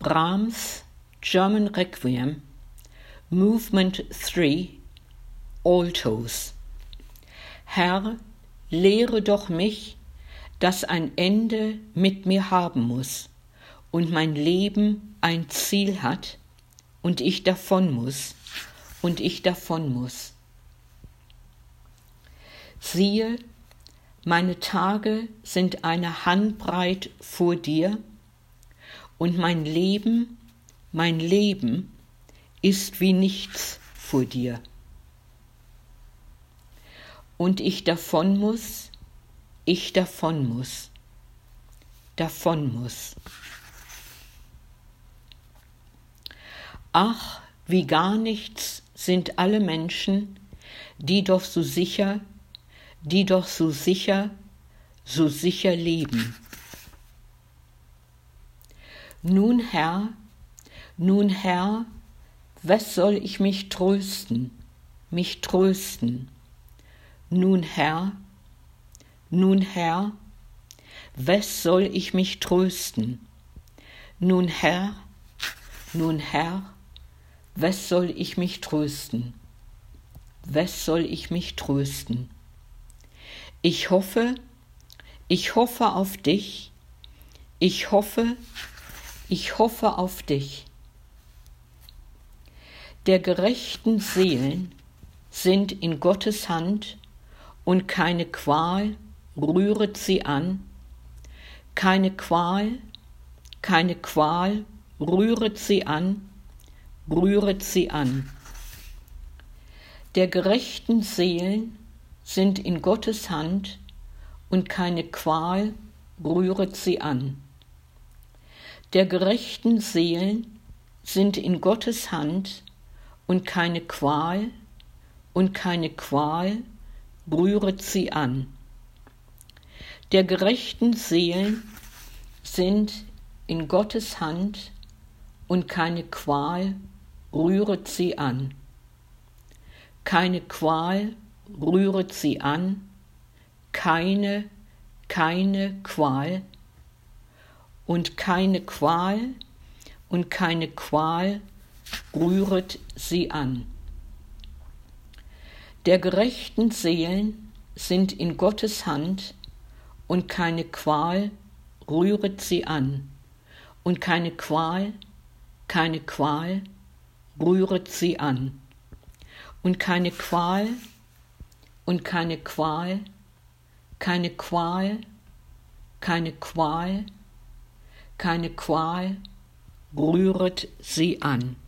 Brahms German Requiem, Movement 3, Altos. Herr, lehre doch mich, dass ein Ende mit mir haben muss und mein Leben ein Ziel hat und ich davon muss. Siehe, meine Tage sind eine Handbreit vor dir und mein Leben ist wie nichts vor dir. Und ich davon muss. Ach, wie gar nichts sind alle Menschen, die doch so sicher leben. Nun Herr, was soll ich mich trösten? Nun Herr, was soll ich mich trösten? Nun Herr, was soll ich mich trösten? Ich hoffe auf dich. Ich hoffe auf dich. Der gerechten Seelen sind in Gottes Hand und keine Qual rühret sie an. Keine Qual rühret sie an. Der gerechten Seelen sind in Gottes Hand und keine Qual rühret sie an. Der gerechten Seelen sind in Gottes Hand und keine Qual rühret sie an. Der gerechten Seelen sind in Gottes Hand und keine Qual rühret sie an. Keine Qual rühret sie an, keine Qual und keine Qual rühret sie an. Der gerechten Seelen sind in Gottes Hand und keine Qual rühret sie an und keine Qual rühret sie an und keine Qual rühret sie an.